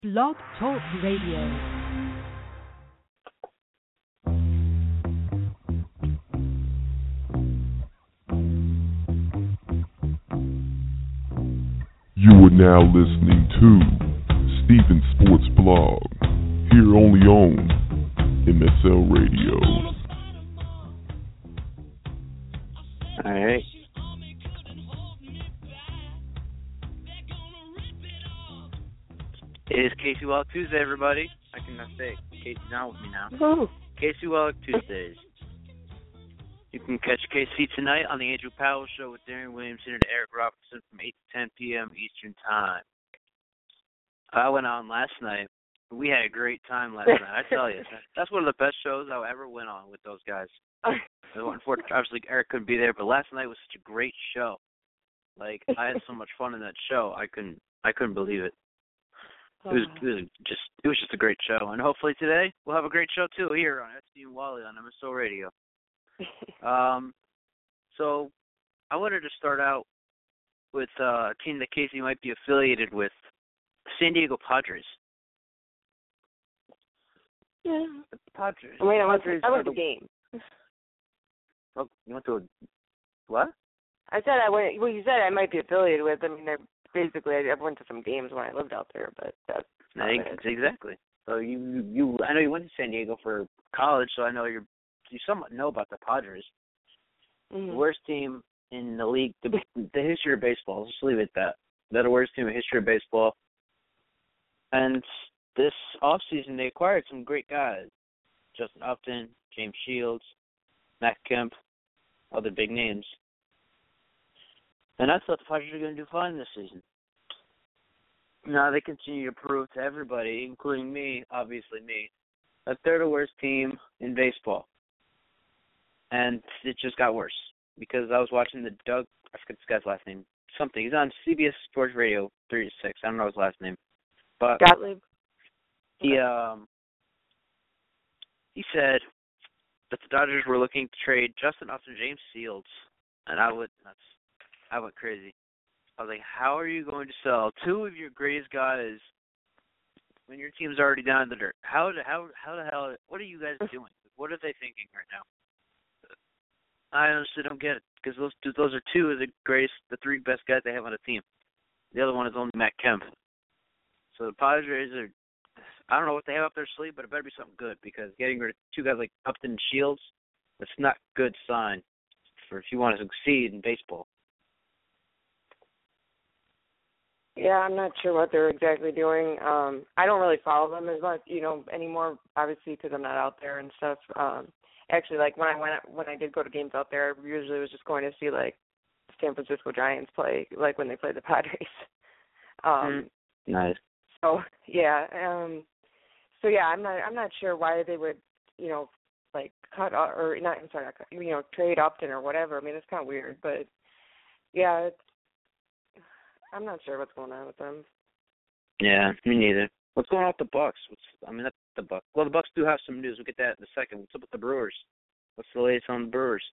Blog Talk Radio. You are now listening to Steven Sports Blog, here only on MSL Radio. All right. It is Casey Welk Tuesday, everybody. I cannot say Casey's not with me now. Woo. Casey Welk Tuesdays. You can catch KC tonight on the Andrew Powell Show with Darren Williamson and Eric Robinson from 8 to 10 p.m. Eastern Time. I went on last night. We had a great time last night. I tell you, that's one of the best shows I ever went on with those guys. Unfortunately, obviously, Eric couldn't be there, but last night was such a great show. Like, I had so much fun in that show. I couldn't believe it. It was just a great show, and hopefully today we'll have a great show too here on SD and Wally on MSO Radio. So I wanted to start out with a team that Casey might be affiliated with, San Diego Padres. Yeah, The Padres. I mean, I went to the game. Oh, you went to a what? I said I went. Well, you said I might be affiliated with. I mean, they're basically I went to some games when I lived out there, but that's not it. Exactly. So you I know you went to San Diego for college, so I know you somewhat know about the Padres. Mm-hmm. The worst team in the league, the history of baseball. Just leave it at that. They're the worst team in the history of baseball. And this offseason, they acquired some great guys. Justin Upton, James Shields, Matt Kemp, other big names. And I thought the Padres were going to do fine this season. Now they continue to prove to everybody, including me, obviously me, that they're the worst team in baseball. And it just got worse because I was watching I forget this guy's last name, something. He's on CBS Sports Radio 3 to 6. I don't know his last name. But Gottlieb. He said that the Dodgers were looking to trade Justin Upton, James Shields, and I went crazy. I was like, how are you going to sell two of your greatest guys when your team's already down in the dirt? How the hell, what are you guys doing? What are they thinking right now? I honestly don't get it, because those are two of the three best guys they have on the team. The other one is only Matt Kemp. So the Padres I don't know what they have up their sleeve, but it better be something good, because getting rid of two guys like Upton and Shields, that's not a good sign for if you want to succeed in baseball. Yeah, I'm not sure what they're exactly doing. I don't really follow them as much, anymore, obviously, because I'm not out there and stuff. Actually, like when I did go to games out there, I usually was just going to see like San Francisco Giants play, like when they played the Padres. Nice. So yeah, I'm not sure why they would, like cut or not. I'm sorry, not cut, trade Upton or whatever. I mean, it's kind of weird, but yeah, I'm not sure what's going on with them. Yeah, me neither. What's going on with the Bucks? Not the Bucks. Well, the Bucks do have some news. We'll get that in a second. What's up with the Brewers? What's the latest on the Brewers?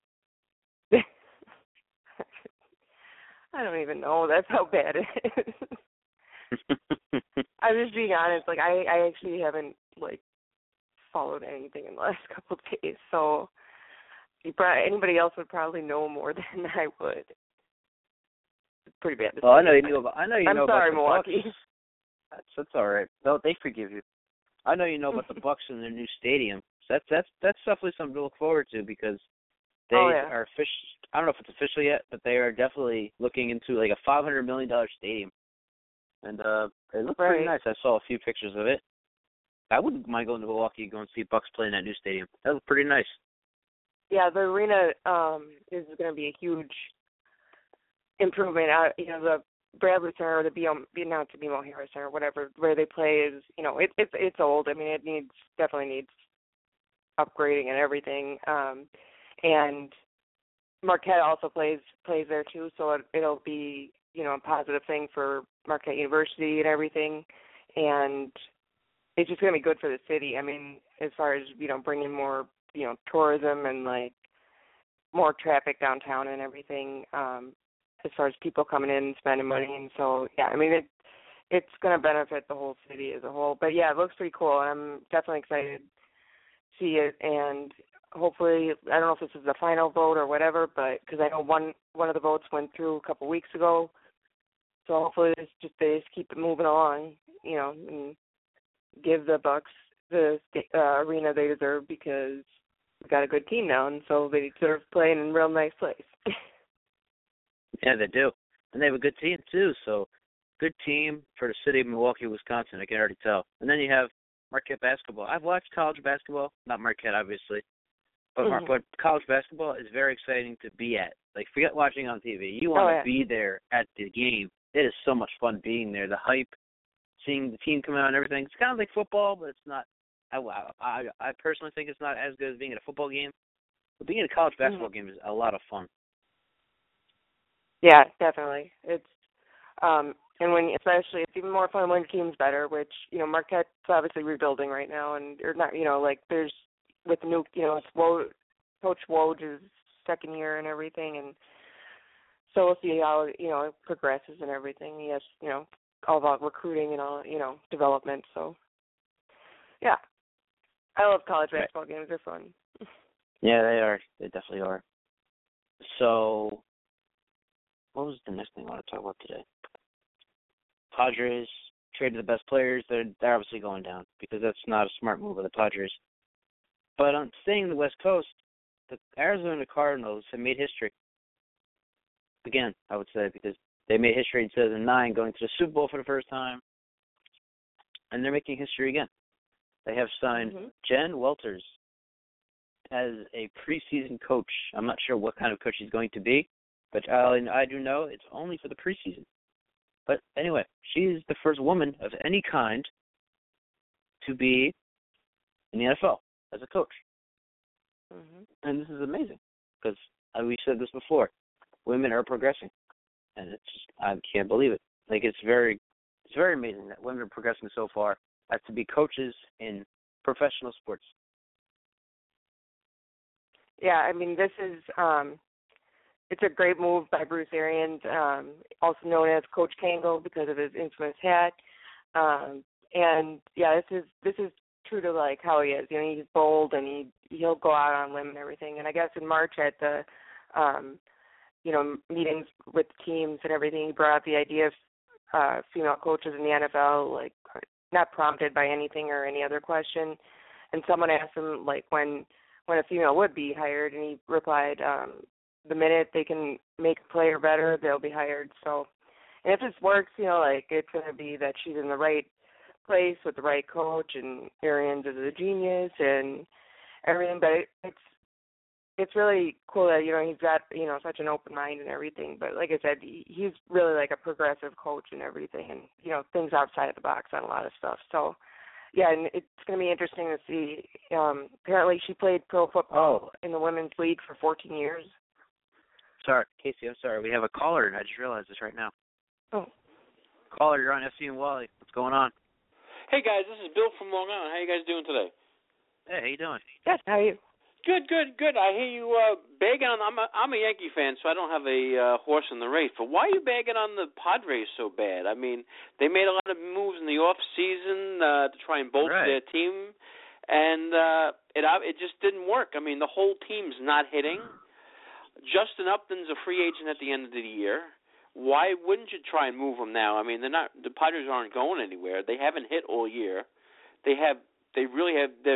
I don't even know. That's how bad it is. I'm just being honest. Like, I actually haven't, like, followed anything in the last couple of days. So anybody else would probably know more than I would. It's pretty bad. Well, I know you know I'm about sorry, the Milwaukee. Bucks. That's all right. No, they forgive you. I know you know about the Bucks and their new stadium. So that's definitely something to look forward to, because they are official. I don't know if it's official yet, but they are definitely looking into like a $500 million stadium, and it looks pretty nice. I saw a few pictures of it. I wouldn't mind going to Milwaukee and going to see Bucks play in that new stadium. That looks pretty nice. Yeah, the arena is going to be a huge improvement. The Bradley Center or the BMO Harris Center, whatever, where they play is, it's old. I mean, it definitely needs upgrading and everything. And Marquette also plays there too, so it'll be, a positive thing for Marquette University and everything. And it's just going to be good for the city. I mean, as far as, bringing more, tourism and like more traffic downtown and everything. As far as people coming in and spending money, and so yeah, I mean it's going to benefit the whole city as a whole. But yeah, it looks pretty cool. I'm definitely excited to see it, and hopefully, I don't know if this is the final vote or whatever, but because I know one of the votes went through a couple weeks ago, so hopefully they just keep it moving along, and give the Bucks the arena they deserve, because we got a good team now, and so they deserve playing in a real nice place. Yeah, they do, and they have a good team too. So, good team for the city of Milwaukee, Wisconsin. I can already tell. And then you have Marquette basketball. I've watched college basketball, not Marquette, obviously. But college basketball is very exciting to be at. Like, forget watching on TV. You want to be there at the game. It is so much fun being there. The hype, seeing the team come out and everything. It's kind of like football, but it's not. I personally think it's not as good as being at a football game. But being at a college basketball game is a lot of fun. Yeah, definitely. It's and especially it's even more fun when your team's better. Which Marquette's obviously rebuilding right now, and or not. There's. With the new, it's Coach Woj's second year and everything, and so we'll see how it progresses and everything. He has all about recruiting and all development. So yeah, I love college basketball games. They're fun. Yeah, they are. They definitely are. So, what was the next thing I want to talk about today? Padres traded the best players. They're obviously going down because that's not a smart move of the Padres. But on staying in the West Coast, the Arizona Cardinals have made history. Again, I would say, because they made history in 2009 going to the Super Bowl for the first time. And they're making history again. They have signed Jen Welters as a preseason coach. I'm not sure what kind of coach he's going to be, but I do know it's only for the preseason. But anyway, she is the first woman of any kind to be in the NFL as a coach. And this is amazing because we said this before. Women are progressing, and it's just, I can't believe it. Like, it's very amazing that women are progressing so far as to be coaches in professional sports. Yeah, I mean, this is it's a great move by Bruce Arians, also known as Coach Kango because of his infamous hat. And yeah, this is true to like how he is. He's bold and he'll go out on a limb and everything. And I guess in March at the meetings with teams and everything, he brought up the idea of female coaches in the NFL, like not prompted by anything or any other question. And someone asked him like when a female would be hired, and he replied, the minute they can make a player better, they'll be hired. So, and if this works, it's going to be that she's in the right place with the right coach, and Arians is a genius and everything. But it's really cool that he's got such an open mind and everything. But like I said, he's really like a progressive coach and everything, and things outside of the box on a lot of stuff. So yeah, and it's going to be interesting to see. Apparently, she played pro football in the women's league for 14 years. Sorry, Casey, I'm sorry. We have a caller, and I just realized this right now. Oh. Caller, you're on FC and Wally. What's going on? Hey, guys, this is Bill from Long Island. How you guys doing today? Hey, how you doing? Good. How are you? Good. I hear you bagging on. I'm a Yankee fan, so I don't have a horse in the race. But why are you bagging on the Padres so bad? I mean, they made a lot of moves in the off season to try and bolster their team, and it just didn't work. I mean, the whole team's not hitting. Justin Upton's a free agent at the end of the year. Why wouldn't you try and move them now? I mean, the Padres aren't going anywhere. They haven't hit all year. They haven't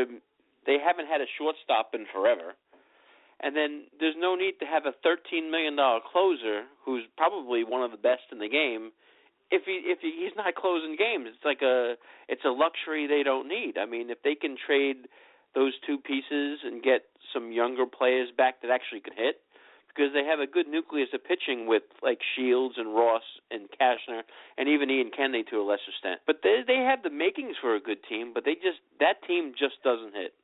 had a shortstop in forever. And then there's no need to have a $13 million closer who's probably one of the best in the game if he's not closing games. It's a luxury they don't need. I mean, if they can trade those two pieces and get some younger players back that actually can hit, because they have a good nucleus of pitching with like Shields and Ross and Cashner and even Ian Kennedy to a lesser extent. But they have the makings for a good team, but that team just doesn't hit.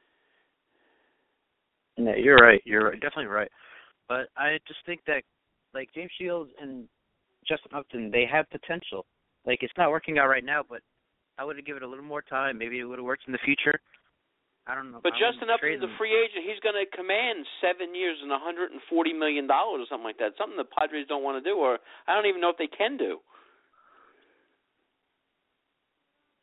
No, you're right. You're definitely right. But I just think that like James Shields and Justin Upton, they have potential. Like, it's not working out right now, but I would have given it a little more time. Maybe it would have worked in the future. I don't know. But Justin Upton's a free agent. He's going to command 7 years and $140 million or something like that. Something the Padres don't want to do, or I don't even know if they can do.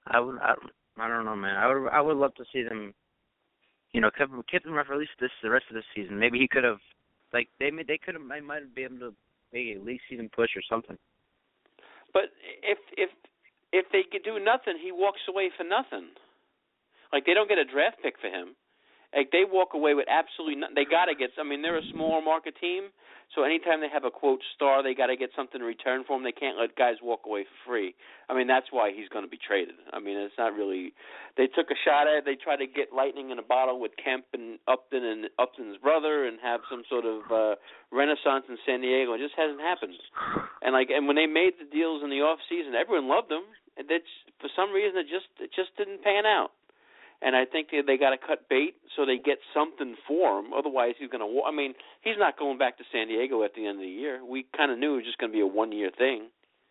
I don't know, man. I would love to see them. Keep him for at least the rest of the season. Maybe he could have, they might be able to make a late season push or something. But if they could do nothing, he walks away for nothing. They don't get a draft pick for him. They walk away with absolutely nothing. They got to get. They're a smaller market team, so anytime they have a quote star, they got to get something in return for him. They can't let guys walk away for free. That's why he's going to be traded. It's not really. They took a shot at it. They tried to get lightning in a bottle with Kemp and Upton's brother, and have some sort of renaissance in San Diego. It just hasn't happened. And when they made the deals in the off season, everyone loved them. And for some reason, it just didn't pan out. And I think they got to cut bait so they get something for him. Otherwise, he's going to. He's not going back to San Diego at the end of the year. We kind of knew it was just going to be a one-year thing.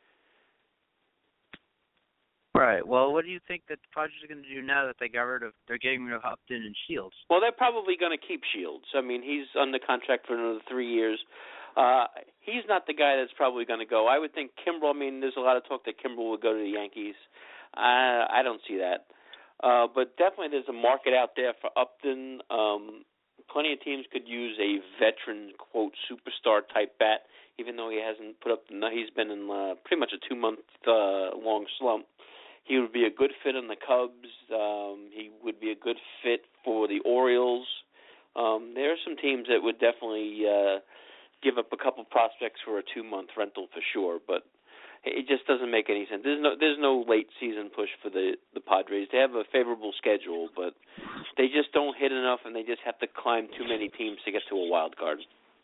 Right. Well, what do you think that the Padres are going to do now that they're getting rid of Upton and Shields? Well, they're probably going to keep Shields. He's under contract for another 3 years. He's not the guy that's probably going to go. I would think Kimbrel. There's a lot of talk that Kimbrel would go to the Yankees. I don't see that. But definitely there's a market out there for Upton. Plenty of teams could use a veteran, quote, superstar type bat, even though he hasn't put up he's been in pretty much a 2-month long slump. He would be a good fit in the Cubs. He would be a good fit for the Orioles. There are some teams that would definitely give up a couple prospects for a 2-month rental for sure, but it just doesn't make any sense. There's no late season push for the Padres. They have a favorable schedule, but they just don't hit enough, and they just have to climb too many teams to get to a wild card.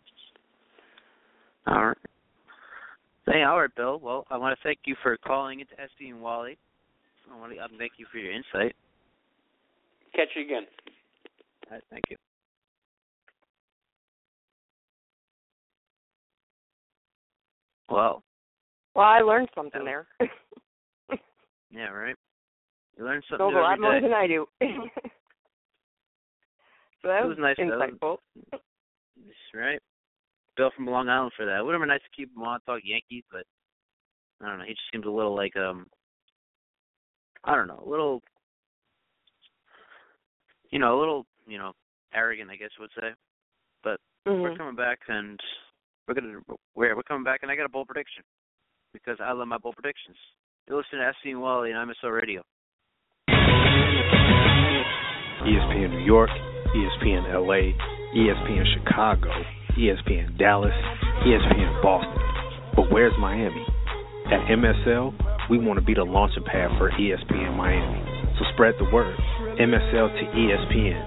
All right. All right, Bill. Well, I want to thank you for calling into SB and Wally. I want to thank you for your insight. Catch you again. All right, thank you. Well, I learned something there. Yeah, right. You learn something a lot more than I do. So that was nice, insightful. That's right. Bill from Long Island for that. It would have been nice to keep him on talk Yankees, but I don't know. He just seems a little arrogant, I guess I would say. But we're coming back, and we're coming back, and I got a bold prediction because I love my bold predictions. You're listening to SC and Wally and MSL Radio. ESPN New York, ESPN LA, ESPN Chicago, ESPN Dallas, ESPN Boston. But where's Miami? At MSL, we want to be the launching pad for ESPN Miami. So spread the word. MSL to ESPN.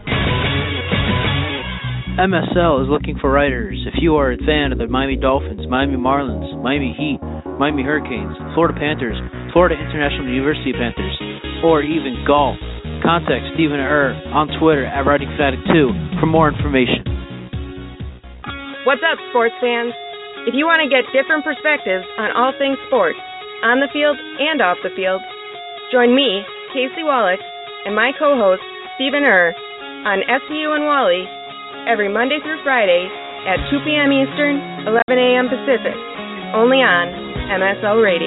MSL is looking for writers. If you are a fan of the Miami Dolphins, Miami Marlins, Miami Heat, Miami Hurricanes, Florida Panthers, Florida International University Panthers, or even golf, contact Stephen on Twitter at WritingFanatic2 for more information. What's up, sports fans? If you want to get different perspectives on all things sports, on the field and off the field, join me, Casey Wallach, and my co-host, Stephen on SU and Wally every Monday through Friday at 2 p.m. Eastern, 11 a.m. Pacific, only on MSL Radio.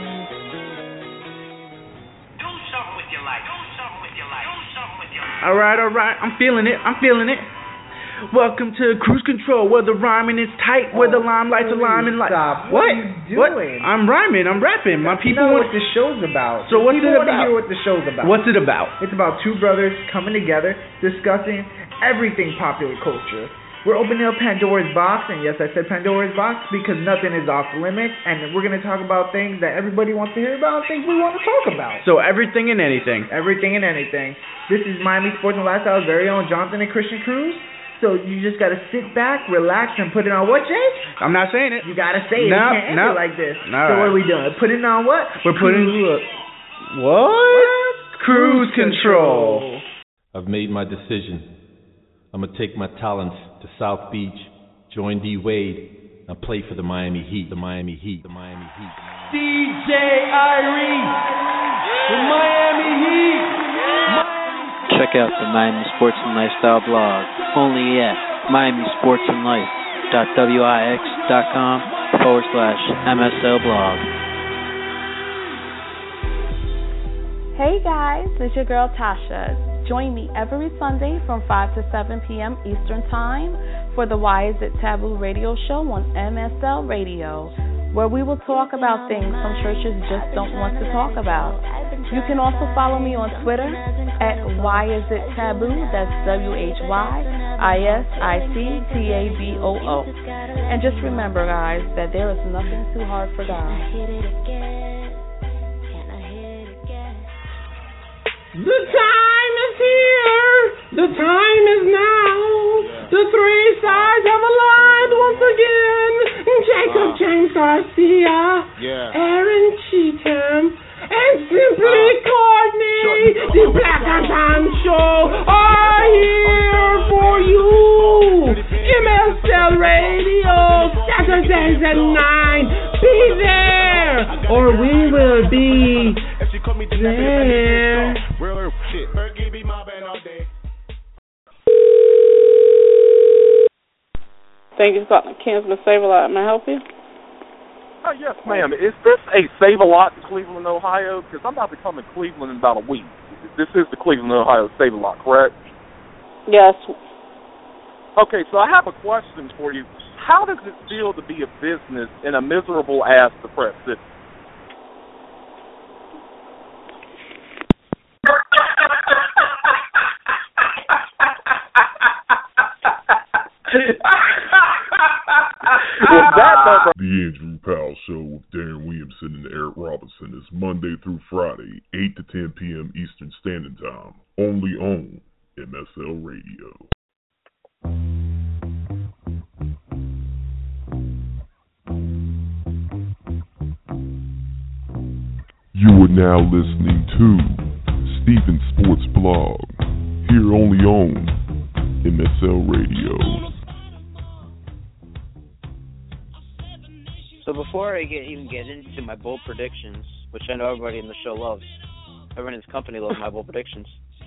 All right, I'm feeling it. Welcome to Cruise Control, where the rhyming is tight, where the limelight's a lime and light. Stop. What are you doing? I'm rhyming. I'm rapping. My people know what the show's about. So what's it about? Want to hear what the show's about. What's it about? It's about two brothers coming together, discussing everything popular culture. We're opening up Pandora's box, and yes, I said Pandora's box because nothing is off limits, and we're going to talk about things that everybody wants to hear about, things we want to talk about. So everything and anything. Everything and anything. This is Miami Sports and Lifestyle's very own Jonathan and Christian Cruz. So you just got to sit back, relax, and put it on what, Jay? I'm not saying it. You got to say it. You can't answer like this. All so what are we doing? Put it on what? We're putting... What? Cruise control. I've made my decision. I'm going to take my talents to South Beach, join D. Wade, and play for the Miami Heat. DJ Irie, the Miami Heat. Check out the Miami Sports and Lifestyle blog, only at miamisportsandlife.wix.com/MSL blog. Hey Hey guys, it's your girl Tasha. Join me every Sunday from 5 to 7 p.m. Eastern Time for the Why Is It Taboo radio show on MSL Radio, where we will talk about things some churches just don't want to talk about. You can also follow me on Twitter at Why Is It Taboo, that's WHYISICTABOO. And just remember, guys, that there is nothing too hard for God. The time is here. The time is now. The three sides have aligned once again. Jacob James Garcia, Aaron Cheatham, and Simply Courtney. The Black and Tan Show are here for you. MSL Radio, Saturdays at 9. Be there, or we will be there. Thank you for calling Kinsman Save-A-Lot. May I help you? Yes, ma'am. Is this a Save-A-Lot in Cleveland, Ohio? Because I'm about to come to Cleveland in about a week. This is the Cleveland, Ohio Save-A-Lot, correct? Yes. Okay, so I have a question for you. How does it feel to be a business in a miserable-ass depressed city? The Andrew Powell Show with Darren Williamson and Eric Robinson is Monday through Friday, 8 to 10 p.m. Eastern Standard Time, only on MSL Radio. You are now listening to Stephen Sports Blog, here only on MSL Radio. So before I even get into my bold predictions, which I know everybody in the show loves, everyone in this company loves my bold predictions.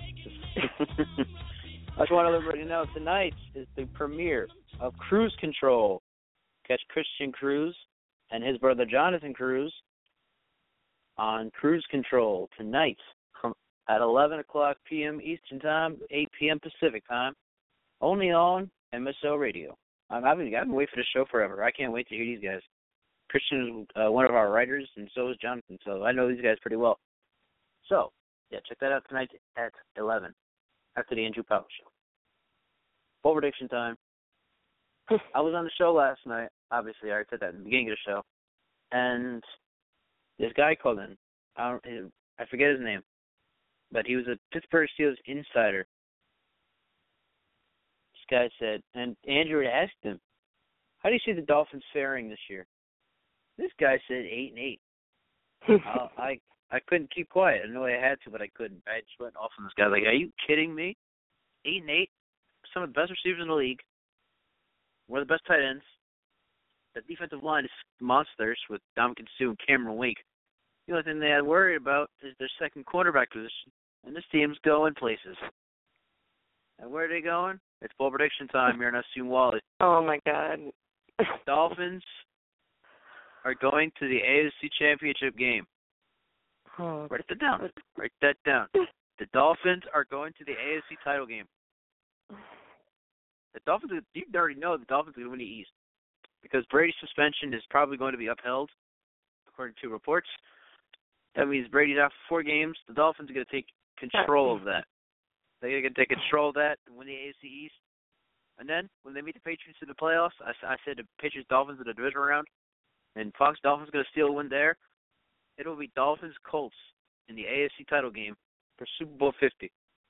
I just want to let everybody know tonight is the premiere of Cruise Control. Catch Christian Cruz and his brother Jonathan Cruz on Cruise Control tonight at 11 o'clock p.m. Eastern Time, 8 p.m. Pacific Time, only on MSL Radio. I've been waiting for this show forever. I can't wait to hear these guys. Christian is one of our writers, and so is Jonathan, so I know these guys pretty well. So, yeah, check that out tonight at 11, after the Andrew Powell Show. Full prediction time. I was on the show last night. Obviously, I already said that at the beginning of the show. And this guy called in. I forget his name, but he was a Pittsburgh Steelers insider. This guy said, and Andrew had asked him, how do you see the Dolphins faring this year? This guy said 8-8. I couldn't keep quiet. I know I had to, but I couldn't. I just went off on this guy. Like, are you kidding me? 8-8. Some of the best receivers in the league. One of the best tight ends. The defensive line is monsters with Dominican Sue and Cameron Wake. The only thing they had to worry about is their second quarterback position. And this team's going places. And where are they going? It's ball prediction time here in Assume Wally. Oh, my God. Dolphins are going to the AFC Championship game. Oh. Write that down. Write that down. The Dolphins are going to the AFC title game. The Dolphins, you already know the Dolphins are going to win the East because Brady's suspension is probably going to be upheld, according to reports. That means Brady's out for 4 games. The Dolphins are going to take control of that. They're going to take control of that and win the AFC East. And then when they meet the Patriots in the playoffs, I said the Patriots-Dolphins in the division round, and Fox Dolphins going to steal a win there. It will be Dolphins-Colts in the AFC title game for Super Bowl 50.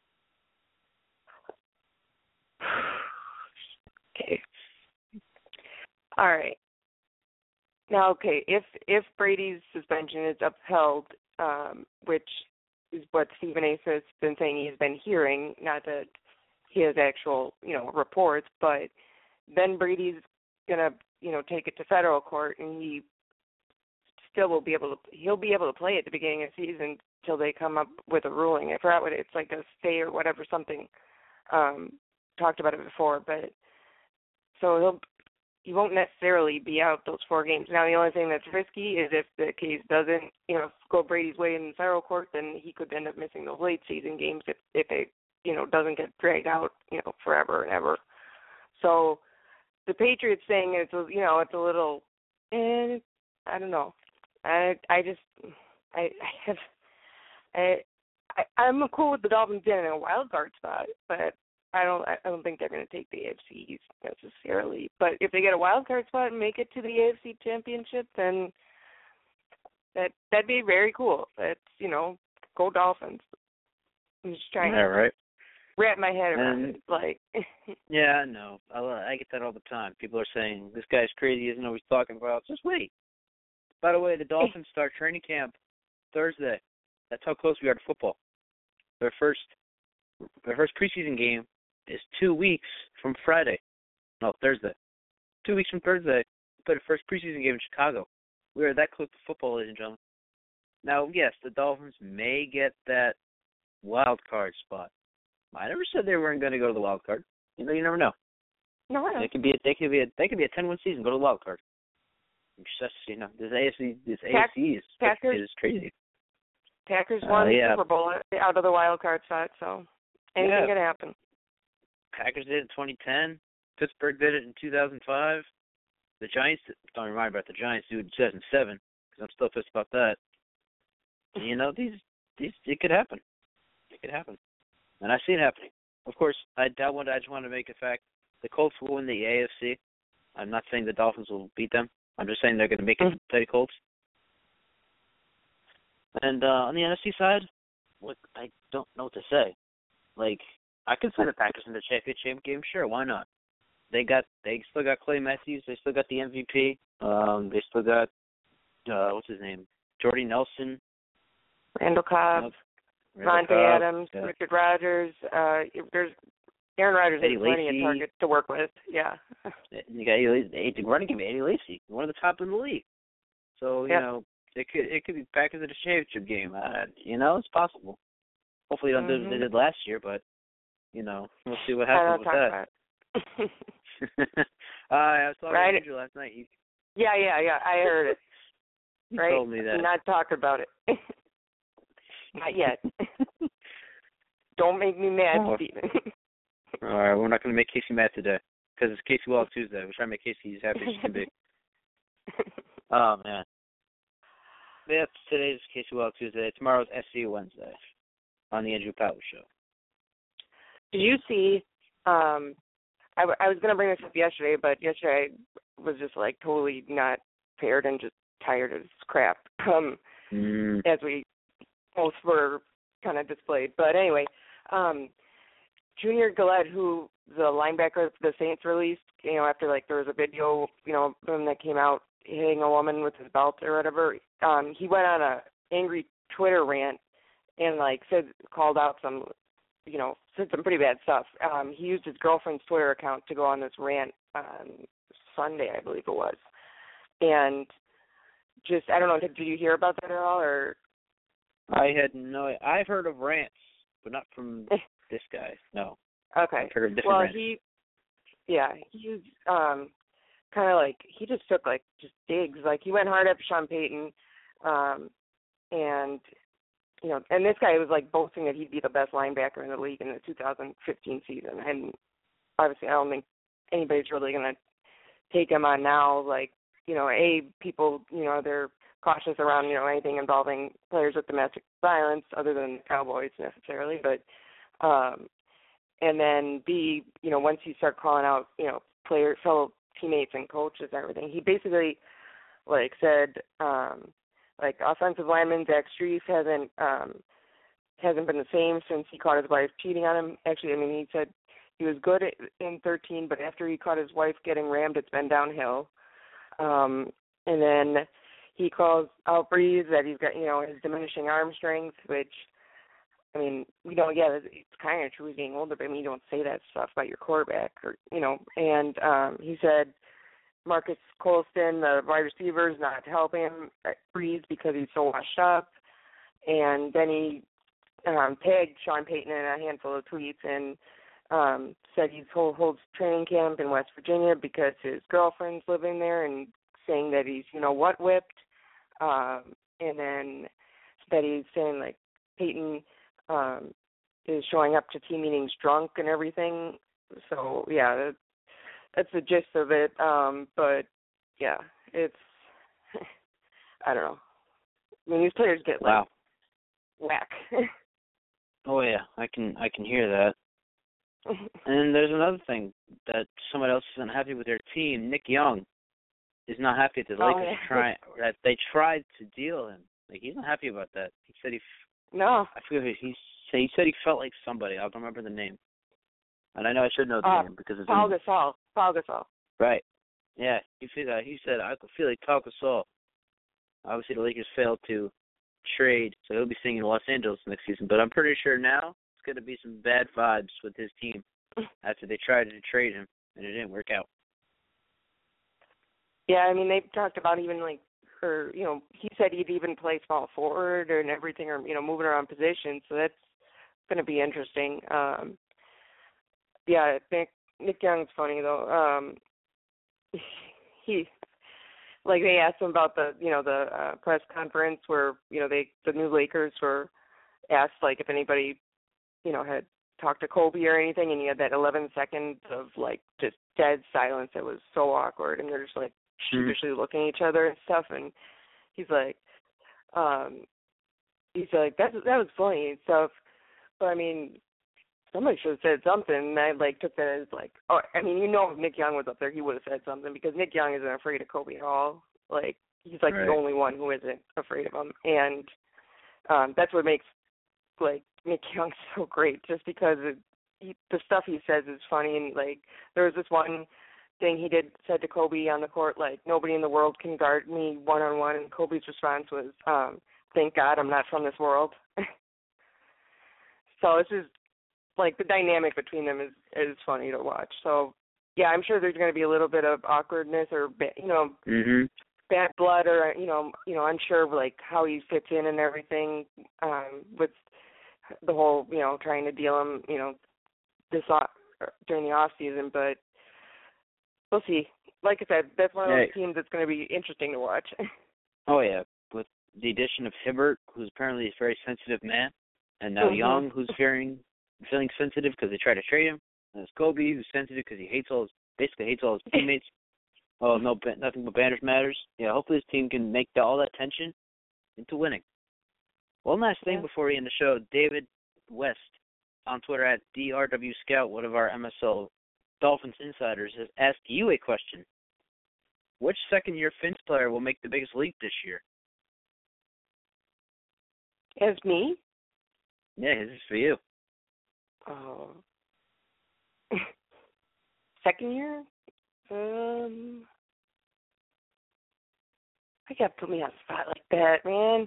Okay. All right. Now, okay, if Brady's suspension is upheld, which is what Stephen A. Smith's been saying he's been hearing, not that he has actual, reports, but then Brady's gonna, take it to federal court, and he still will be able to. He'll be able to play at the beginning of the season till they come up with a ruling. I forgot what it's like, a stay or whatever, something. Talked about it before, but so won't necessarily be out those 4 games. Now, the only thing that's risky is if the case doesn't, go Brady's way in the federal court, then he could end up missing those late season games if it, doesn't get dragged out, forever and ever. So the Patriots saying it's a little, I don't know. I'm cool with the Dolphins getting a wild card spot, but I don't think they're going to take the AFC East necessarily. But if they get a wild card spot and make it to the AFC Championship, then that'd be very cool. That's go Dolphins. I'm just trying to wrap my head around it. Like, yeah, I know. I get that all the time. People are saying this guy's crazy. He doesn't know what he's talking about. Just wait. By the way, the Dolphins start training camp Thursday. That's how close we are to football. Their first preseason game is 2 weeks from Friday. No, Thursday. 2 weeks from Thursday, we play the first preseason game in Chicago. We are that close to football, ladies and gentlemen. Now, yes, the Dolphins may get that wild card spot. I never said they weren't going to go to the wild card. You never know. No, I know. They could be a 10-win season. Go to the wild card. It's just, this AFC is crazy. Packers won the Super Bowl out of the wild card spot, so anything can happen. Packers did it in 2010. Pittsburgh did it in 2005. The Giants, don't remind me about the Giants, do it in 2007, because I'm still pissed about that. These it could happen. It could happen. And I see it happening. Of course, I just want to make a fact. The Colts will win the AFC. I'm not saying the Dolphins will beat them. I'm just saying they're going to make it to play the Colts. And on the NFC side, I don't know what to say. Like, I could say the Packers in the championship game. Sure, why not? They still got Clay Matthews. They still got the MVP. They still got what's his name? Jordy Nelson, Randall Cobb, Vontae Adams, Richard Rodgers. There's Aaron Rodgers has plenty of targets to work with. Yeah. You got the running game, Eddie Lacy, one of the top in the league. So it could be Packers in the championship game. It's possible. Hopefully, they don't do what they did last year, but we'll see what happens with that. I was talking to Andrew last night. Yeah, I heard it. He told me that. I'm not talking about it. Not yet. Don't make me mad, Steven. All right, we're not going to make Casey mad today because it's Casey Walk Tuesday. We're trying to make Casey as happy as she can be. Oh, man. Yeah, today's Casey Walk Tuesday. Tomorrow's SC Wednesday on the Andrew Powell Show. Did you see, I was going to bring this up yesterday, but yesterday I was just like totally not prepared and just tired as crap, as we both were kind of displayed. But anyway, Junior Galette, who the linebacker the Saints released, after there was a video, of him that came out hitting a woman with his belt or whatever, he went on a angry Twitter rant and called out some, said some pretty bad stuff. He used his girlfriend's Twitter account to go on this rant on Sunday, I believe it was. And just, I don't know, did you hear about that at all, or? I had I've heard of rants, but not from this guy, no. Okay. I've heard of different rants. He's kind of he just took just digs. He went hard after Sean Payton, and and this guy was boasting that he'd be the best linebacker in the league in the 2015 season. And obviously I don't think anybody's really going to take him on now. People, they're cautious around, anything involving players with domestic violence other than Cowboys necessarily. But, and then B, once you start calling out, fellow teammates and coaches and everything, he basically, said, offensive lineman Zach Strief hasn't been the same since he caught his wife cheating on him. Actually, he said he was good in 13, but after he caught his wife getting rammed, it's been downhill. And then he calls out Breeze that he's got, his diminishing arm strength, which, it's kind of true he's getting older, but you don't say that stuff about your quarterback, or, and he said Marcus Colston, the wide receiver, is not helping Breeze because he's so washed up. And then he tagged Sean Payton in a handful of tweets, and said he holds training camp in West Virginia because his girlfriend's living there, and saying that he's, whipped. And then that he's saying, like, Peyton is showing up to team meetings drunk and everything. So, yeah, that's the gist of it. But, yeah, it's, I don't know. I mean, these players get, like, whack. Oh, yeah, I can hear that. And there's another thing that someone else isn't happy with their team. Nick Young is not happy that the Lakers that they tried to deal him. Like, he's not happy about that. He said I forget he said he felt like somebody. I don't remember the name. And I know I should know the name because it's Paul Gasol. Right. Yeah, he said I could feel like Paul Gasol. Obviously, the Lakers failed to trade, so he'll be staying in Los Angeles next season. But I'm pretty sure now it's going to be some bad vibes with his team after they tried to trade him and it didn't work out. Yeah, I mean, they've talked about even, like, he said he'd even play small forward and everything, or, moving around positions, so that's going to be interesting. Yeah, Nick Young's funny, though. They asked him about the press conference where, the new Lakers were asked, like, if anybody, had talked to Kobe or anything, and he had that 11 seconds of, like, just dead silence that was so awkward, and they're just, like, sheepishly looking at each other and stuff, and he's like, that was funny and stuff, but I mean, somebody should have said something. And I took that as like, if Nick Young was up there, he would have said something, because Nick Young isn't afraid of Kobe at all. Like, he's like the only one who isn't afraid of him, and that's what makes Nick Young so great, just because the stuff he says is funny. And like, there was this one thing he said to Kobe on the court, like, nobody in the world can guard me one-on-one, and Kobe's response was, thank God I'm not from this world. So it's just, like, the dynamic between them is funny to watch. So, yeah, I'm sure there's going to be a little bit of awkwardness or, bad blood, or, unsure of, like, how he fits in and everything, with the whole, trying to deal him, during the off season, but we'll see. Like I said, that's one of those teams that's going to be interesting to watch. Oh, yeah. With the addition of Hibbert, who's apparently a very sensitive man, and now Young, who's feeling sensitive because they tried to trade him. And there's Kobe, who's sensitive because he basically hates all his teammates. Oh, nothing but banners matters. Yeah, hopefully this team can make all that tension into winning. One last thing before we end the show. David West on Twitter at DRW Scout, one of our MSL Dolphins insiders, has asked you a question. Which second-year Finns player will make the biggest leap this year? As me? Yeah, this is for you. Oh. Second year? I got to put me on the spot like that, man.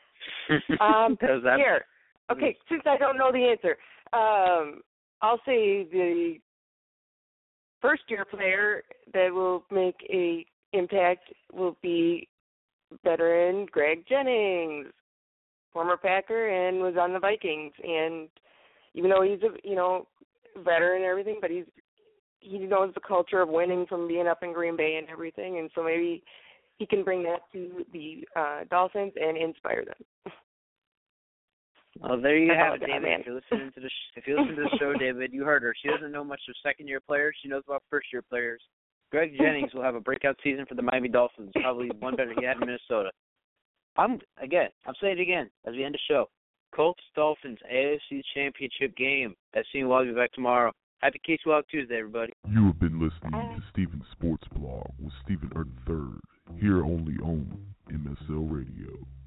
Here. Okay, since I don't know the answer, I'll say the first-year player that will make a impact will be veteran Greg Jennings, former Packer, and was on the Vikings. And even though he's a veteran and everything, but he knows the culture of winning from being up in Green Bay and everything, and so maybe he can bring that to the Dolphins and inspire them. Well, there you have it, David. If you listen to the show, David, you heard her. She doesn't know much of second-year players. She knows about first-year players. Greg Jennings will have a breakout season for the Miami Dolphins, probably one better he had in Minnesota. I'm saying it again as we end the show. Colts Dolphins AFC Championship game. SC will be back tomorrow. Happy Case Walk Tuesday, everybody. You have been listening to Stephen's Sports Blog with Stephen III, here only on MSL Radio.